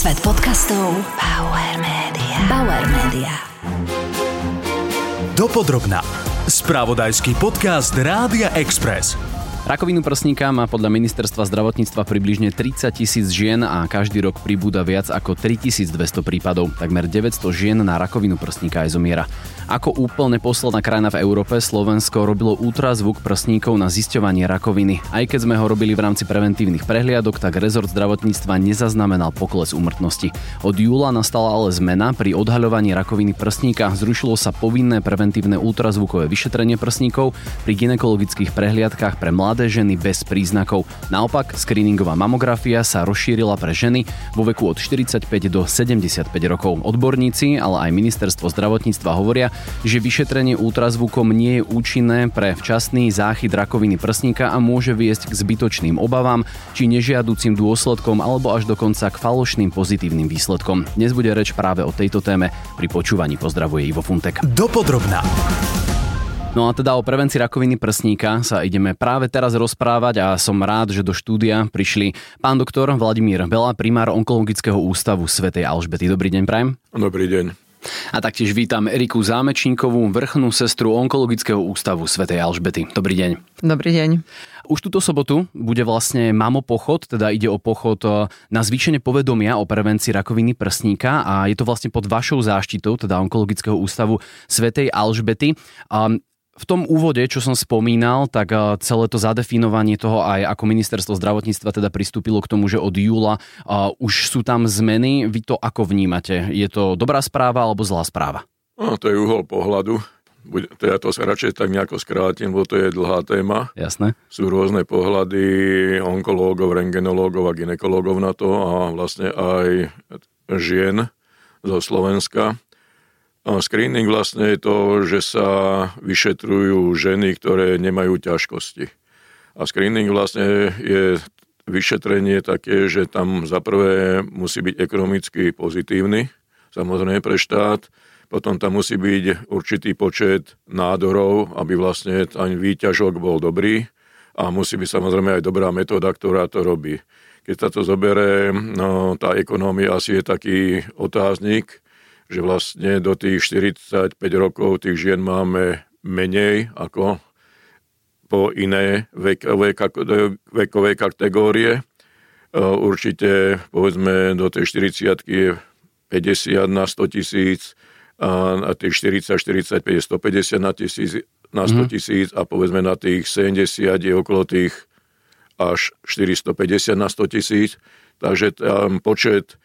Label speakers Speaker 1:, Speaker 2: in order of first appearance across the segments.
Speaker 1: Svet podcastov Bauer Media. Bauer Media.
Speaker 2: Dopodrobná. Spravodajský podcast Rádia Express.
Speaker 3: Rakovinu prsníka má podľa ministerstva zdravotníctva približne 30,000 žien a každý rok pribúda viac ako 3200 prípadov. Takmer 900 žien na rakovinu prsníka aj zomiera. Ako úplne posledná krajina v Európe, Slovensko robilo ultrazvuk prsníkov na zisťovanie rakoviny. Aj keď sme ho robili v rámci preventívnych prehliadok, tak rezort zdravotníctva nezaznamenal pokles úmrtnosti. Od júla nastala ale zmena pri odhaľovaní rakoviny prsníka. Zrušilo sa povinné preventívne ultrazvukové vyšetrenie prsníkov pri gynekologických prehliadkách pre mladé ženy bez príznakov. Naopak, screeningová mamografia sa rozšírila pre ženy vo veku od 45 do 75 rokov. Odborníci, ale aj ministerstvo zdravotníctva hovoria, že vyšetrenie ultrazvukom nie je účinné pre včasný záchyt rakoviny prsníka a môže viesť k zbytočným obavám či nežiaducim dôsledkom alebo až dokonca k falošným pozitívnym výsledkom. Dnes bude reč práve o tejto téme. Pri počúvaní pozdravuje Ivo Funtek.
Speaker 2: Dopodrobná.
Speaker 3: No a teda o prevencii rakoviny prsníka sa ideme práve teraz rozprávať a som rád, že do štúdia prišli pán doktor Vladimír Bela, primár Onkologického ústavu svätej Alžbety. Dobrý deň, prajem.
Speaker 4: Dobrý deň.
Speaker 3: A taktiež vítam Eriku Zámečníkovú, vrchnú sestru Onkologického ústavu svätej Alžbety. Dobrý deň.
Speaker 5: Dobrý deň.
Speaker 3: Už túto sobotu bude vlastne mamopochod, teda ide o pochod na zvýšenie povedomia o prevencii rakoviny prsníka a je to vlastne pod vašou záštitou, teda Onkologického ústavu svätej Alžbety. V tom úvode, čo som spomínal, tak celé to zadefinovanie toho aj ako ministerstvo zdravotníctva teda pristúpilo k tomu, že od júla už sú tam zmeny. Vy to ako vnímate? Je to dobrá správa alebo zlá správa?
Speaker 4: No, to je uhol pohľadu. Ja to sa radšej tak nejako skrátim, lebo to je dlhá téma.
Speaker 3: Jasné.
Speaker 4: Sú rôzne pohľady onkológov, rentgenológov a gynekológov na to a vlastne aj žien zo Slovenska. Screening vlastne je to, že sa vyšetrujú ženy, ktoré nemajú ťažkosti. A screening vlastne je vyšetrenie také, že tam za prvé musí byť ekonomicky pozitívny, samozrejme pre štát, potom tam musí byť určitý počet nádorov, aby vlastne ten výťažok bol dobrý a musí byť samozrejme aj dobrá metóda, ktorá to robí. Keď sa to zoberie, tá ekonómia asi je taký otáznik, že vlastne do tých 45 rokov tých žien máme menej ako po iné vekové kategórie. Určite, povedzme, do tej 40-ky je 50 na 100 000 a na tých 40-45 je 150 na 100 000 a povedzme na tých 70 je okolo tých až 450 na 100 000. Takže tam počet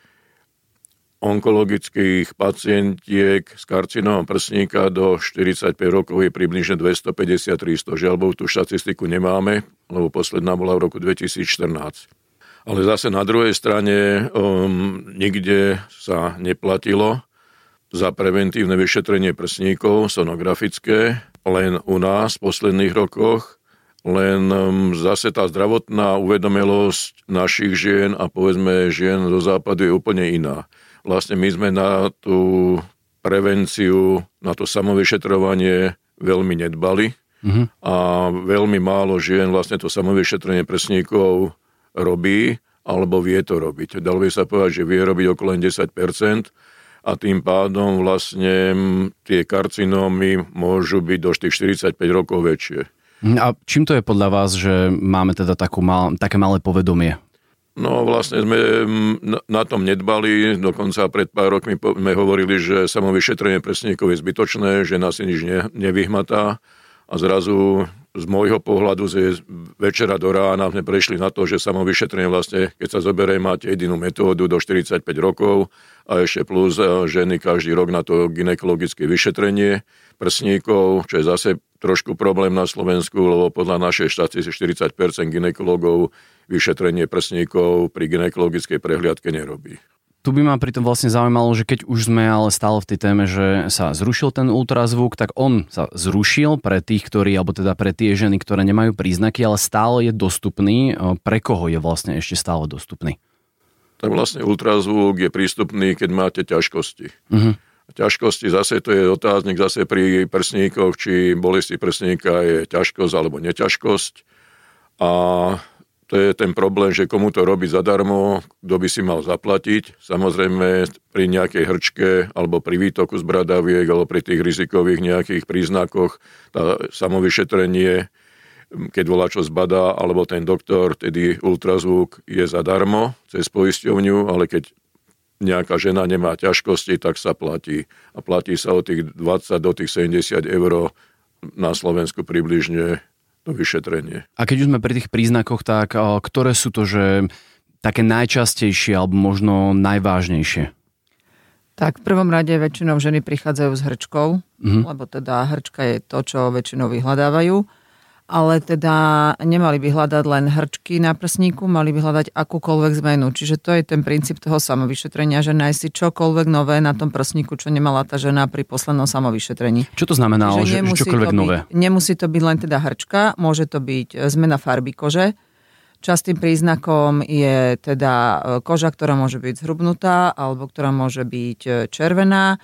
Speaker 4: onkologických pacientiek s karcinómom prsníka do 45 rokov je približne 250-300. Žiaľ, tú štatistiku nemáme, lebo posledná bola v roku 2014. Ale zase na druhej strane nikde sa neplatilo za preventívne vyšetrenie prsníkov sonografické, len u nás v posledných rokoch, len zase tá zdravotná uvedomelosť našich žien a povedzme žien zo západu je úplne iná. Vlastne my sme na tú prevenciu, na to samovyšetrovanie veľmi nedbali a veľmi málo žien vlastne to samovyšetrenie prsníkov robí alebo vie to robiť. Dalo by sa povedať, že vie robiť okolo 10% a tým pádom vlastne tie karcinómy môžu byť do tých 45 rokov väčšie.
Speaker 3: A čím to je podľa vás, že máme teda také malé povedomie?
Speaker 4: No vlastne sme na tom nedbali, dokonca pred pár rokmi sme hovorili, že samovyšetrenie prsníkov je zbytočné, že nás nič nevyhmatá a zrazu z môjho pohľadu z večera do rána sme prešli na to, že samovyšetrenie vlastne, keď sa zoberie, máte jedinú metódu do 45 rokov a ešte plus ženy každý rok na to gynekologické vyšetrenie prsníkov, čo je zase trošku problém na Slovensku, lebo podľa našej štatistiky 40% gynekológov vyšetrenie prsníkov pri gynekologickej prehliadke nerobí.
Speaker 3: Tu by ma pritom vlastne zaujímalo, že keď už sme ale stále v tej téme, že sa zrušil ten ultrazvuk, tak on sa zrušil pre tých, alebo teda pre tie ženy, ktoré nemajú príznaky, ale stále je dostupný. Pre koho je vlastne ešte stále dostupný?
Speaker 4: Tak vlastne ultrazvuk je prístupný, keď máte ťažkosti. Ťažkosti, zase to je otáznik, zase pri prsníkoch, či bolesti prsníka je ťažkosť alebo neťažkosť. A to je ten problém, že komu to robí zadarmo, kto by si mal zaplatiť. Samozrejme pri nejakej hrčke alebo pri výtoku z bradaviek alebo pri tých rizikových nejakých príznakoch tá samovyšetrenie, keď voľačo zbadá, alebo ten doktor, tedy ultrazvuk je zadarmo cez poisťovňu, ale keď nejaká žena nemá ťažkosti, tak sa platí. A platí sa od tých 20 do tých 70 eur na Slovensku približne to vyšetrenie.
Speaker 3: A keď už sme pri tých príznakoch, tak ktoré sú to, že také najčastejšie alebo možno najvážnejšie?
Speaker 5: Tak v prvom rade väčšinou ženy prichádzajú s hrčkou, lebo teda hrčka je to, čo väčšinou vyhľadávajú. Ale teda nemali by hľadať len hrčky na prsníku, mali by hľadať akúkoľvek zmenu. Čiže to je ten princíp toho samovyšetrenia, že nájsť si čokoľvek nové na tom prsníku, čo nemala tá žena pri poslednom samovyšetrení.
Speaker 3: Čo to znamená, že čokoľvek nové?
Speaker 5: Nemusí to byť len teda hrčka, môže to byť zmena farby kože. Častým príznakom je teda koža, ktorá môže byť zhrubnutá alebo ktorá môže byť červená.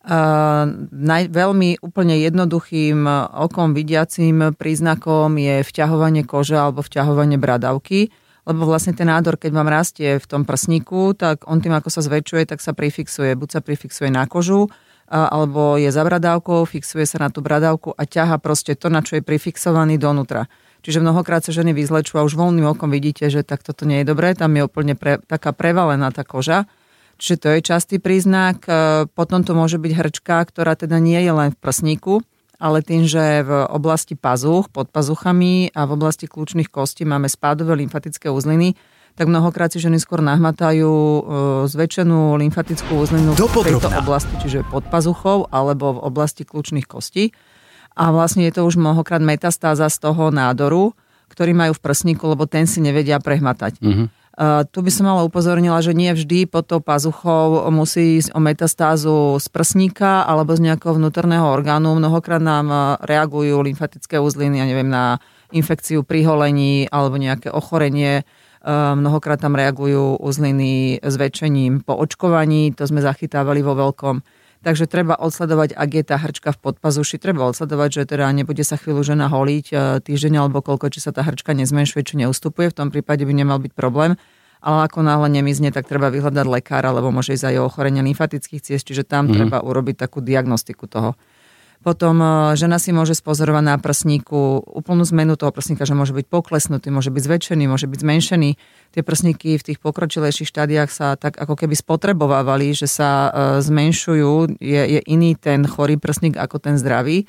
Speaker 5: Veľmi úplne jednoduchým okom vidiacím príznakom je vťahovanie kože alebo vťahovanie bradavky, lebo vlastne ten nádor, keď vám rastie v tom prsníku, tak on tým, ako sa zväčšuje, tak sa prifixuje. Buď sa prifixuje na kožu, alebo je za bradavkou, fixuje sa na tú bradavku a ťaha proste to, na čo je prifixovaný donútra. Čiže mnohokrát sa ženy vyzlečú a už voľným okom vidíte, že tak toto nie je dobré, tam je úplne taká prevalená tá koža. Čiže to je častý príznak. Potom to môže byť hrčka, ktorá teda nie je len v prsníku, ale tým, že v oblasti pazuch, pod pazuchami a v oblasti kľúčnych kostí máme spádové lymfatické uzliny, tak mnohokrát si ženy skôr nahmatajú zväčšenú lymfatickú uzlinu v tejto oblasti, čiže pod pazuchou alebo v oblasti kľúčnych kostí. A vlastne je to už mnohokrát metastáza z toho nádoru, ktorý majú v prsníku, lebo ten si nevedia prehmatať. Tu by som ale upozornila, že nie vždy pod tou pazuchou musí ísť o metastázu z prsníka alebo z nejakého vnútorného orgánu. Mnohokrát nám reagujú lymfatické uzliny, ja neviem, na infekciu pri holení alebo nejaké ochorenie. Mnohokrát tam reagujú uzliny s väčšením po očkovaní, to sme zachytávali vo veľkom. Takže treba odsledovať, ak je tá hrčka v podpazuši, treba odsledovať, že teda nebude sa chvíľu žena holiť týždeň alebo koľko, či sa tá hrčka nezmenšuje, či neustupuje, v tom prípade by nemal byť problém. Ale ako náhle nemizne, tak treba vyhľadať lekára, lebo môže ísť aj o ochorenie lymfatických ciest, čiže tam treba urobiť takú diagnostiku toho. Potom žena si môže spozorovať na prsníku úplnú zmenu toho prsníka, že môže byť poklesnutý, môže byť zväčšený, môže byť zmenšený. Tie prsníky v tých pokročilejších štádiách sa tak ako keby spotrebovávali, že sa zmenšujú, je iný ten chorý prsník ako ten zdravý.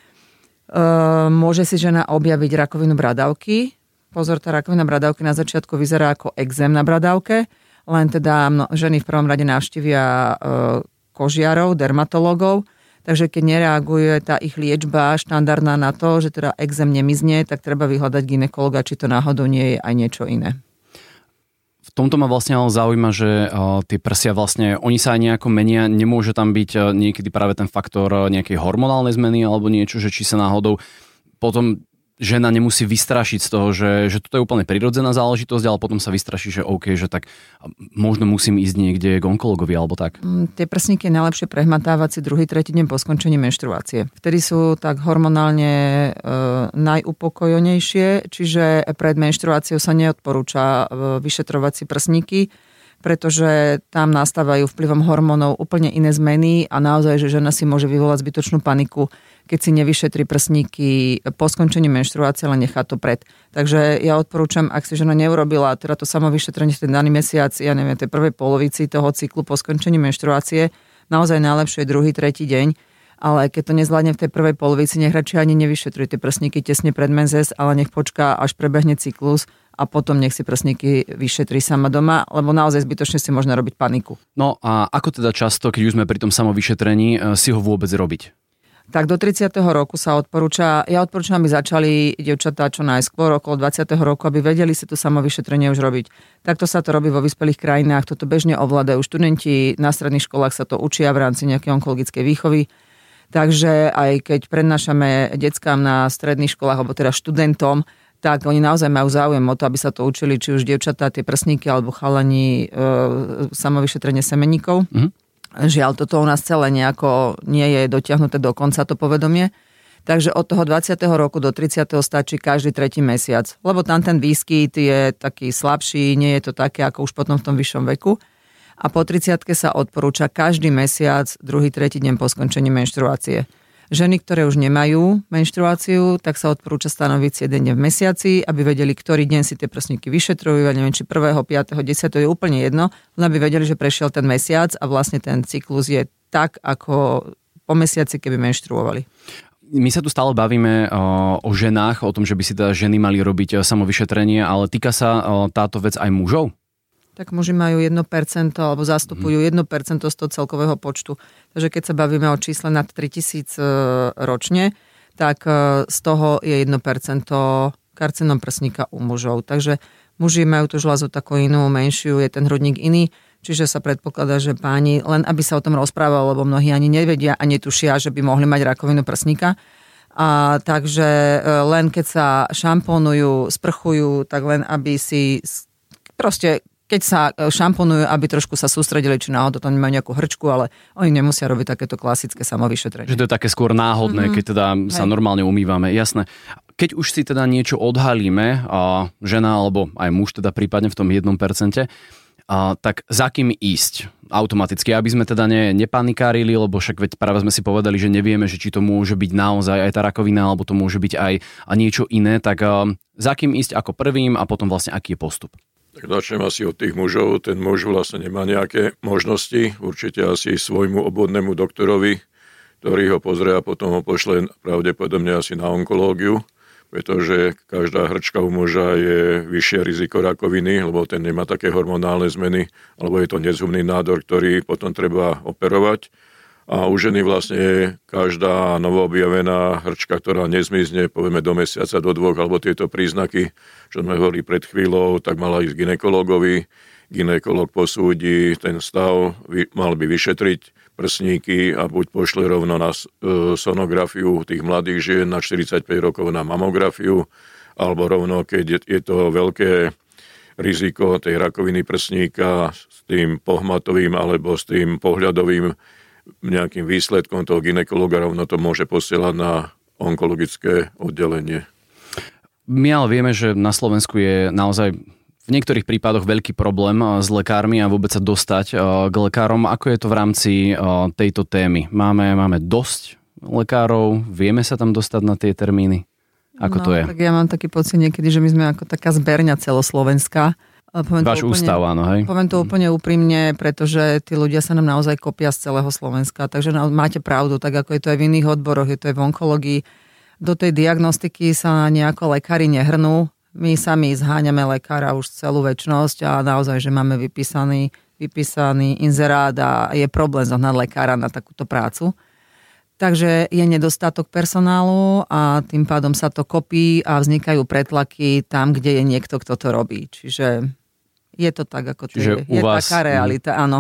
Speaker 5: Môže si žena objaviť rakovinu bradavky. Pozor, tá rakovina bradavky na začiatku vyzerá ako ekzém na bradavke, len teda ženy v prvom rade navštívia kožiarov, dermatológov. Takže keď nereaguje tá ich liečba štandardná na to, že teda ekzém nemizne, tak treba vyhľadať gynekologa, či to náhodou nie je aj niečo iné.
Speaker 3: V tomto ma vlastne ale zaujíma, že tie prsia vlastne, oni sa aj nejako menia, nemôže tam byť niekedy práve ten faktor nejakej hormonálnej zmeny alebo niečo, že či sa náhodou potom žena nemusí vystrašiť z toho, že toto je úplne prirodzená záležitosť, ale potom sa vystraší, že OK, že tak možno musím ísť niekde k onkologovi alebo tak.
Speaker 5: Tie prsníky je najlepšie prehmatávať si 2-3 deň po skončení menštruácie. Vtedy sú tak hormonálne najupokojenejšie, čiže pred menštruáciou sa neodporúča vyšetrovať si prsníky, pretože tam nastávajú vplyvom hormónov úplne iné zmeny a naozaj, že žena si môže vyvolať zbytočnú paniku, keď si nevyšetrí prsníky po skončení menštruácie, ale nechá to pred. Takže ja odporúčam, ak si žena neurobila teda to samovyšetrenie v ten daný mesiac, ja neviem, tej prvej polovici toho cyklu po skončení menštruácie, naozaj najlepšie je 2-3 deň, ale keď to nezvládne v tej prvej polovici, nech radšej ani nevyšetruje tie prsníky tesne pred menzes, ale nech počká, až prebehne cyklus a potom nech si prsníky vyšetrí sama doma, lebo naozaj zbytočne si možno robiť paniku.
Speaker 3: No a ako teda často, keď už sme pri tom samovyšetrení, si ho vôbec robiť?
Speaker 5: Tak do 30. roku sa odporúča, ja odporúčam, aby začali dievčatá čo najskôr, okolo 20. roku, aby vedeli si to samovyšetrenie už robiť. Takto sa to robí vo vyspelých krajinách, toto bežne ovládajú študenti, na stredných školách sa to učia v rámci nejakej onkologickej výchovy. Takže aj keď prednášame deckám na stredných školách, alebo teda študentom, tak oni naozaj majú záujem o to, aby sa to učili, či už dievčatá, tie prsníky, alebo chalani samovyšetrenie semenníkov. Žiaľ, toto u nás celé nejako nie je dotiahnuté do konca, to povedomie. Takže od toho 20. roku do 30. stačí každý 3. mesiac, lebo tam ten výskyt je taký slabší, nie je to také ako už potom v tom vyššom veku. A po 30. sa odporúča každý mesiac, 2. 3. deň po skončení menštruácie. Ženy, ktoré už nemajú menštruáciu, tak sa odporúča stanoviť si jeden deň v mesiaci, aby vedeli, ktorý deň si tie prsníky vyšetrujú, neviem, či 1., 5., 10. je úplne jedno, len aby vedeli, že prešiel ten mesiac a vlastne ten cyklus je tak, ako po mesiaci, keby menštruovali.
Speaker 3: My sa tu stále bavíme o ženách, o tom, že by si teda ženy mali robiť samovyšetrenie, ale týka sa táto vec aj mužov?
Speaker 5: Tak muži majú 1% alebo zastupujú 1% z toho celkového počtu. Takže keď sa bavíme o čísle nad 3000 ročne, tak z toho je 1% karcinom prsníka u mužov. Takže muži majú tú žľazu takú inú, menšiu, je ten hrudník iný, čiže sa predpokladá, že páni, len aby sa o tom rozprávalo, lebo mnohí ani nevedia a netušia, že by mohli mať rakovinu prsníka. A takže len keď sa šamponujú, sprchujú, tak len aby si proste keď sa šamponujú, aby trošku sa sústredili, či náhodou to nemajú nejakú hrčku, ale oni nemusia robiť takéto klasické samovyšetrenie. Že
Speaker 3: to je také skôr náhodné, keď teda sa normálne umývame. Jasné. Keď už si teda niečo odhalíme, a žena alebo aj muž teda prípadne v tom 1%, tak za kým ísť automaticky, aby sme teda nepanikárili, lebo však veď práve sme si povedali, že nevieme, že či to môže byť naozaj aj tá rakovina, alebo to môže byť aj niečo iné, tak za kým ísť ako prvým a potom vlastne aký je postup?
Speaker 4: Tak začnem asi od tých mužov. Ten muž vlastne nemá nejaké možnosti. Určite asi svojmu obvodnému doktorovi, ktorý ho pozrie a potom ho pošle pravdepodobne asi na onkológiu, pretože každá hrčka u muža je vyššie riziko rakoviny, lebo ten nemá také hormonálne zmeny, alebo je to nezhubný nádor, ktorý potom treba operovať. A u ženy vlastne každá novoobjavená hrčka, ktorá nezmizne, povieme do mesiaca, do 2, alebo tieto príznaky, čo sme hovorili pred chvíľou, tak mala ísť gynekológovi. Gynekológ posúdi ten stav, mal by vyšetriť prsníky a buď pošle rovno na sonografiu tých mladých žien, na 45 rokov na mamografiu, alebo rovno, keď je to veľké riziko tej rakoviny prsníka s tým pohmatovým alebo s tým pohľadovým nejakým výsledkom toho gynekológa, rovno to môže posielať na onkologické oddelenie.
Speaker 3: My ale vieme, že na Slovensku je naozaj v niektorých prípadoch veľký problém s lekármi a vôbec sa dostať k lekárom. Ako je to v rámci tejto témy? Máme dosť lekárov? Vieme sa tam dostať na tie termíny? Ako to je?
Speaker 5: Tak ja mám taký pocit niekedy, že my sme ako taká zberňa celoslovenská.
Speaker 3: Váš ústav, áno, hej?
Speaker 5: Poviem to úplne úprimne, pretože tí ľudia sa nám naozaj kopia z celého Slovenska. Takže máte pravdu, tak ako je to aj v iných odboroch, je to aj v onkológii. Do tej diagnostiky sa nejako lekári nehrnú. My sami zháňame lekára už celú večnosť a naozaj, že máme vypísaný inzerát a je problém zohnať lekára na takúto prácu. Takže je nedostatok personálu a tým pádom sa to kopí a vznikajú pretlaky tam, kde je niekto, kto to robí. Čiže je to tak, ako to je. Je taká realita, áno.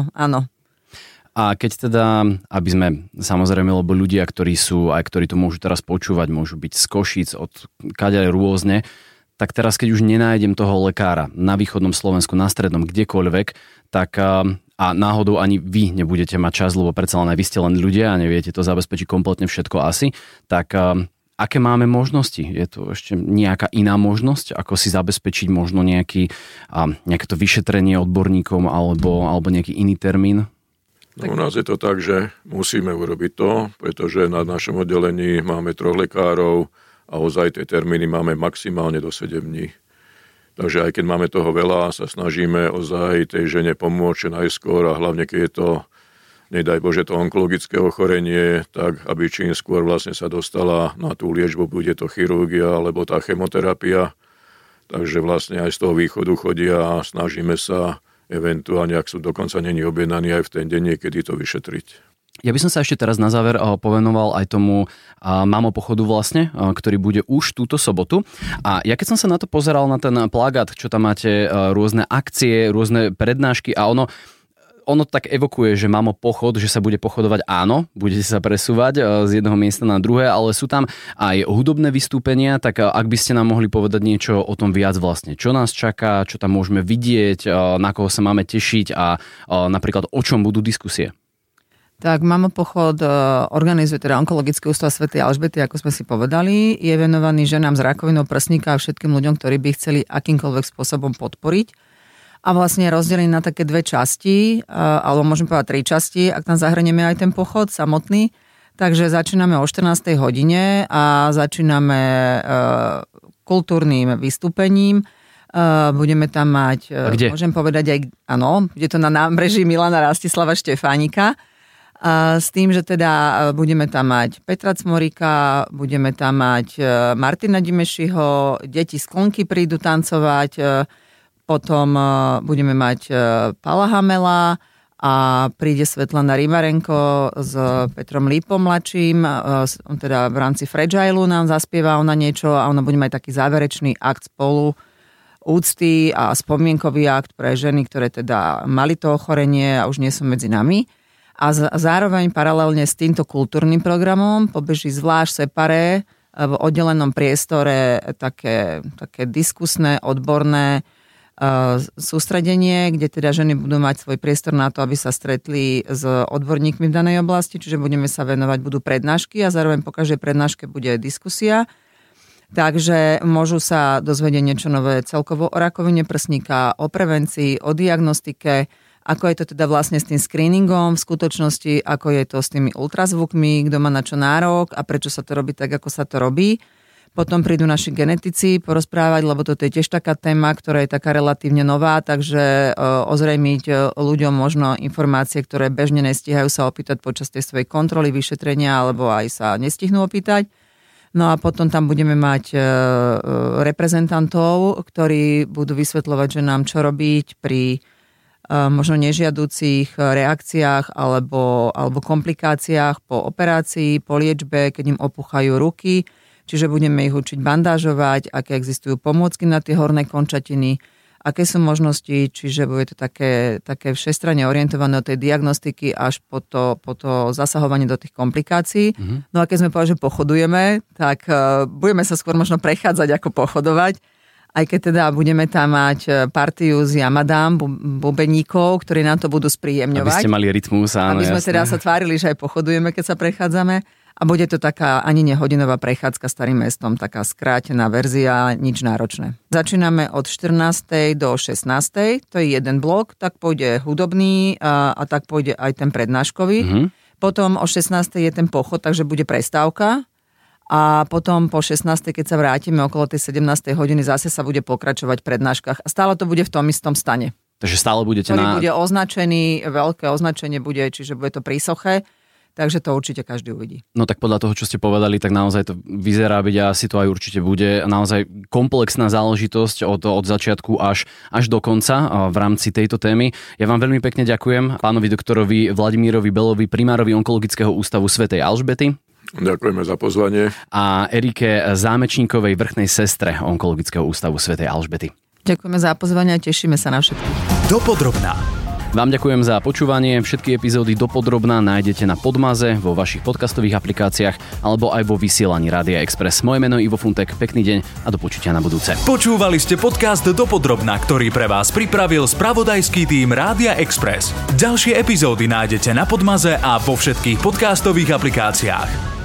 Speaker 3: A keď teda, aby sme, samozrejme, lebo ľudia, ktorí to môžu teraz počúvať, môžu byť z Košíc, od kadeľ rôzne, tak teraz, keď už nenájdem toho lekára na východnom Slovensku, na strednom, kdekoľvek, tak a náhodou ani vy nebudete mať čas, lebo predsa len aj vy ste len ľudia a neviete to zabezpečiť kompletne všetko asi, tak aké máme možnosti? Je to ešte nejaká iná možnosť, ako si zabezpečiť možno nejaké to vyšetrenie odborníkom alebo nejaký iný termín?
Speaker 4: No, u nás je to tak, že musíme urobiť to, pretože na našom oddelení máme 3 lekárov a ozaj tie termíny máme maximálne do 7 dní. Takže aj keď máme toho veľa, sa snažíme ozaj tej žene pomôcť najskôr a hlavne keď je to, nedaj Bože, to onkologické ochorenie, tak aby čím skôr vlastne sa dostala na tú liečbu, bude to chirurgia alebo tá chemoterapia. Takže vlastne aj z toho východu chodia a snažíme sa eventuálne, ak sú dokonca není objednaní, aj v ten deň niekedy to vyšetriť.
Speaker 3: Ja by som sa ešte teraz na záver povenoval aj tomu mamopochodu vlastne, ktorý bude už túto sobotu. A ja keď som sa na to pozeral, na ten plagát, čo tam máte, rôzne akcie, rôzne prednášky a ono tak evokuje, že mamopochod, že sa bude pochodovať, áno, budete sa presúvať z jedného miesta na druhé, ale sú tam aj hudobné vystúpenia, tak ak by ste nám mohli povedať niečo o tom viac vlastne, čo nás čaká, čo tam môžeme vidieť, na koho sa máme tešiť a napríklad o čom budú diskusie.
Speaker 5: Tak Mamo pochod organizuje teda Onkologický ústav svätej Alžbety, ako sme si povedali. Je venovaný ženám s rakovinou prsníka a všetkým ľuďom, ktorí by chceli akýmkoľvek spôsobom podporiť. A vlastne je rozdelený na také 2 časti, alebo môžeme povedať 3 časti, ak tam zahrnieme aj ten pochod samotný. Takže začíname o 14. hodine a začíname kultúrnym vystúpením. Budeme tam mať, môžem povedať aj, áno, bude to na nábreží Milana Rastislava Štefánika. S tým, že teda budeme tam mať Petra Cmorika, budeme tam mať Martina Dimešiho, deti z Klonky prídu tancovať, potom budeme mať Pala Hamela a príde Svetlana Rybarenko s Petrom Lípom mladším, teda v rámci Fragile nám zaspieva ona niečo a ona bude mať taký záverečný akt spolu úcty a spomienkový akt pre ženy, ktoré teda mali to ochorenie a už nie sú medzi nami. A zároveň paralelne s týmto kultúrnym programom pobeží zvlášť separé v oddelenom priestore také diskusné, odborné sústredenie, kde teda ženy budú mať svoj priestor na to, aby sa stretli s odborníkmi v danej oblasti, čiže budeme sa venovať, budú prednášky a zároveň po každej prednáške bude diskusia. Takže môžu sa dozvedieť niečo nové celkovo o rakovine prsníka, o prevencii, o diagnostike, ako je to teda vlastne s tým screeningom v skutočnosti, ako je to s tými ultrazvukmi, kto má na čo nárok a prečo sa to robí tak, ako sa to robí. Potom prídu naši genetici porozprávať, lebo toto je tiež taká téma, ktorá je taká relatívne nová, takže ozrejmiť ľuďom možno informácie, ktoré bežne nestíhajú sa opýtať počas tej svojej kontroly, vyšetrenia, alebo aj sa nestihnú opýtať. No a potom tam budeme mať reprezentantov, ktorí budú vysvetľovať, že nám čo robiť pri možno nežiaducich reakciách alebo komplikáciách po operácii, po liečbe, keď im opúchajú ruky. Čiže budeme ich učiť bandážovať, aké existujú pomôcky na tie horné končatiny, aké sú možnosti, čiže bude to také všestranne orientované od tej diagnostiky až po to zasahovanie do tých komplikácií. Mm-hmm. No a keď sme povedali, že pochodujeme, tak budeme sa skôr možno prechádzať ako pochodovať. Aj keď teda budeme tam mať partiu z Yamadám, bubeníkov, ktorí nám to budú spríjemňovať.
Speaker 3: Aby ste mali rytmus, áno,
Speaker 5: aby sme
Speaker 3: jasné.
Speaker 5: teda sa tvárili, že aj pochodujeme, keď sa prechádzame. A bude to taká ani nehodinová prechádzka starým mestom, taká skrátená verzia, nič náročné. Začíname od 14. do 16. To je jeden blok, tak pôjde hudobný a tak pôjde aj ten prednáškový. Mm-hmm. Potom o 16. je ten pochod, takže bude prestávka. A potom po 16. keď sa vrátime okolo tej 17. hodiny, zase sa bude pokračovať v prednáškach. A stále to bude v tom istom stane.
Speaker 3: Takže stále budete
Speaker 5: bude označený, veľké označenie bude, čiže bude to pri soche. Takže to určite každý uvidí.
Speaker 3: No tak podľa toho, čo ste povedali, tak naozaj to vyzerá byť a asi to aj určite bude naozaj komplexná záležitosť od začiatku až do konca v rámci tejto témy. Ja vám veľmi pekne ďakujem pánovi doktorovi Vladimírovi Belovi, primárovi Onkologického ústavu svätej Alžbety.
Speaker 4: Ďakujeme za pozvanie.
Speaker 3: A Erike Zámečníkovej, vrchnej sestre Onkologického ústavu svätej Alžbety.
Speaker 5: Ďakujeme za pozvanie a tešíme sa na všetkých.
Speaker 2: Dopodrobná.
Speaker 3: Vám ďakujem za počúvanie. Všetky epizódy dopodrobná nájdete na Podmaze, vo vašich podcastových aplikáciách alebo aj vo vysielaní Rádia Express. Moje meno je Ivo Funtek, pekný deň a do počutia na budúce.
Speaker 2: Počúvali ste podcast Dopodrobná, ktorý pre vás pripravil spravodajský tím Rádia Express. Ďalšie epizódy nájdete na Podmaze a vo všetkých podcastových aplikáciách.